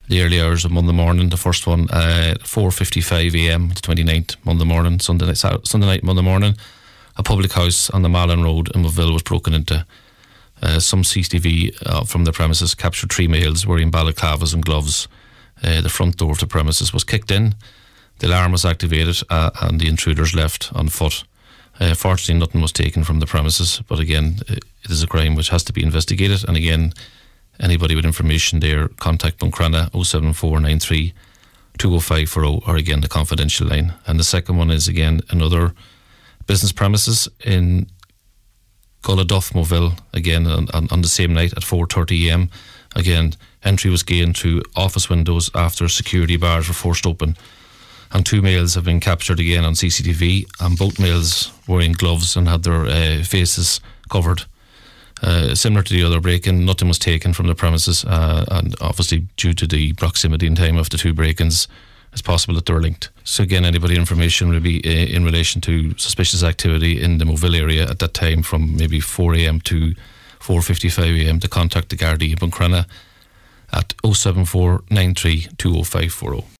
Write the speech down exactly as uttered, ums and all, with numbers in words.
the early hours of Monday morning. The first one, uh, four fifty-five a.m. the twenty-ninth, Monday morning, Sunday night, Sunday night, Monday morning. A public house on the Malin Road in Moville was broken into. Uh, some C C T V uh, from the premises captured three males wearing balaclavas and gloves. Uh, the front door of the premises was kicked in. The alarm was activated uh, and the intruders left on foot. Uh, fortunately, nothing was taken from the premises, but again, it is a crime which has to be investigated. And again, anybody with information there, contact Buncrana oh seven four nine three two oh five four oh, or again the confidential line. And the second one is again another business premises in Gulladuff, Moville, again on, on, on the same night at four thirty a.m. Again, entry was gained through office windows after security bars were forced open. And two males have been captured again on C C T V, and both males wearing gloves and had their uh, faces covered. Uh, similar to the other break-in, nothing was taken from the premises, uh, and obviously due to the proximity and time of the two break-ins, it's possible that they're linked. So again, anybody information will be uh, in relation to suspicious activity in the Moville area at that time from maybe four a.m. to four fifty-five a.m. to contact the Gardaí in Buncrana at oh seven four nine three two oh five four oh.